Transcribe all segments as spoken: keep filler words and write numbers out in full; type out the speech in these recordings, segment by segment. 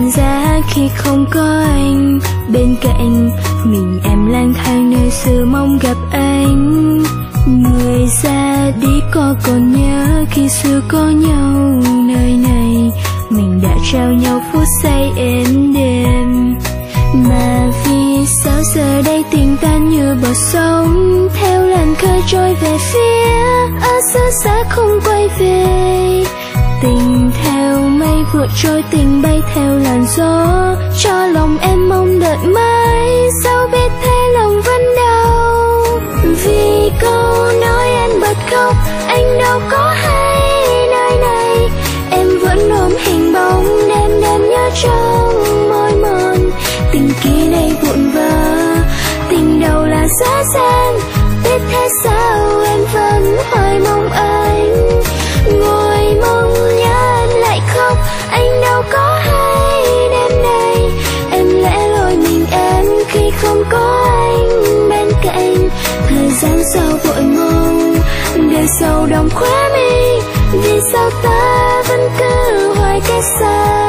lạnh giá khi không có anh bên cạnh. Mình em lang thang nơi xưa mong gặp anh. Người ra đi có còn nhớ khi xưa có nhau nơi này. Mình đã trao nhau phút giây êm đềm. Mà vì sao giờ đây tình tan như bọt sóng, theo làn khơi trôi về phía ở xứ xa không quay về. Tình theo mây vụt trôi, tình bay theo làn gió, cho lòng em mong đợi mãi, sao biết thế lòng vẫn đau. Vì câu nói anh bật khóc, anh đâu có hay nơi này. Em vẫn ôm hình bóng đêm đêm nhớ trong môi mòn. Tình kia đây vụn vỡ, tình đầu là giá gian. Biết thế sao em vẫn hoài mong anh. Ngồi mong nhớ anh lại khóc, anh đâu có hay đêm nay. Em lẽ loi mình em khi không có anh bên cạnh. Thời gian sao vội mong, đời sầu đong khóe mi. Vì sao ta vẫn cứ hoài cách xa.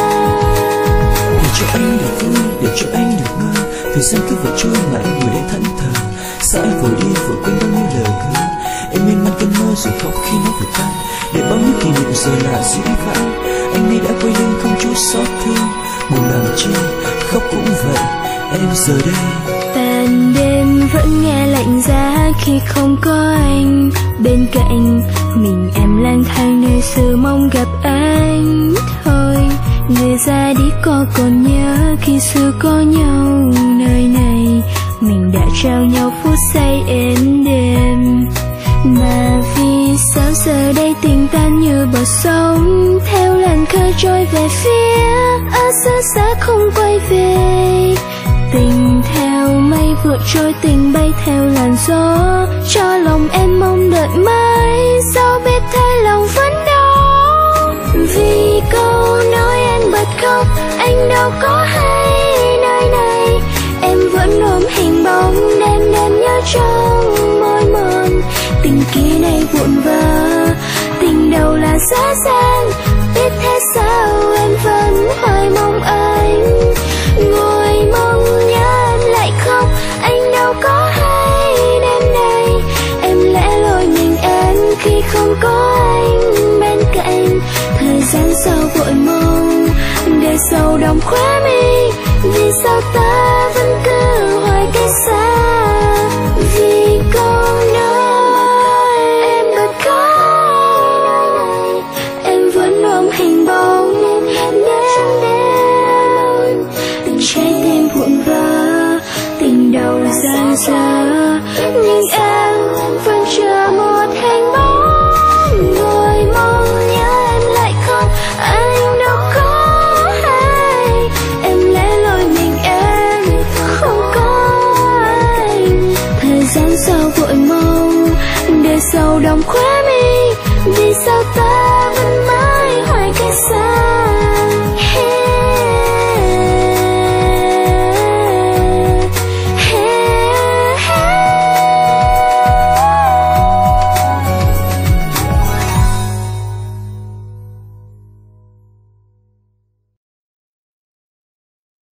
Để cho anh được vui, để cho anh được mơ. Thời gian cứ vội trôi mà anh ngồi đây thẫn thờ. Sao anh vội đi vội quên bao nhiêu lời hứa. Em miên man cơn mơ rồi khóc khi nó vừa tan. Để bao nhiêu kỷ niệm giờ là dĩ vãng. Anh nay đã quay lưng không chút xót thương. Buồn làm chi khóc cũng vậy, em giờ đây. Tàn đêm vẫn nghe lạnh giá khi không có anh bên cạnh. Mình em lang thang nơi xưa mong gặp anh thôi. Người ra đi có còn nhớ khi xưa có nhau nơi này. Mình đã trao nhau phút giây êm đềm. Mà vì sao giờ đây tình tan như bọt sóng, theo làn khơi trôi về phía ở xứ xa không quay về. Tình theo mây vụt trôi, tình bay theo làn gió, cho lòng em mong đợi mãi, sao biết thế lòng vẫn đau. Vì câu nói anh bật khóc, anh đâu có hay nơi này. Em vẫn ôm hình bóng đêm đêm nhớ trong môi mòn. Tình kia này vụn vỡ, tình đầu là giá gian. Biết thế sao em vẫn hoài mong anh. Ngồi mong nhớ anh lại khóc, anh đâu có hay đêm nay. Em lẽ loi mình em khi không có anh bên cạnh. Thời gian sao vội mong, đời sầu đong khóe mi. Vì sao ta vẫn cứ hoài cách xa. Vì câu nói em bật khóc, em vẫn ôm hình bóng đêm đêm. Tình trái tim vụn vỡ, tình đầu gian dở, nhưng em vẫn chờ một hình bóng. Ngồi mong nhớ em lại khóc, anh đâu có hay. Em lẽ loi mình em không có anh. Thời gian sao vội mong, đời sầu đong khóe mi. Vì sao ta